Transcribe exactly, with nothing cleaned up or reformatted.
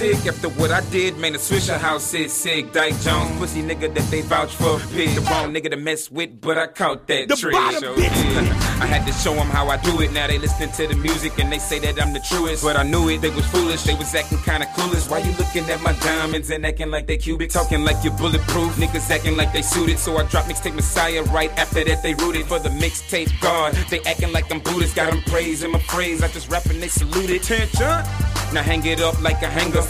sick after what I did, man, the Swisher House is sick. Dyke Jones, pussy nigga that they vouch for. Pick the wrong nigga to mess with, but I caught that the trick. Bottom So, I had to show them how I do it. Now they listening to the music and they say that I'm the truest. But I knew it, they was foolish, they was acting kinda clueless. Why you looking at my diamonds and acting like they cubic? Talking like you're bulletproof, niggas acting like they suited. So I dropped mixtape Messiah right after that they rooted for the mixtape God. They acting like I'm Buddhist, got them praise in my phrase. I just rap and they saluted. Attention! Now hang it up like a hanger.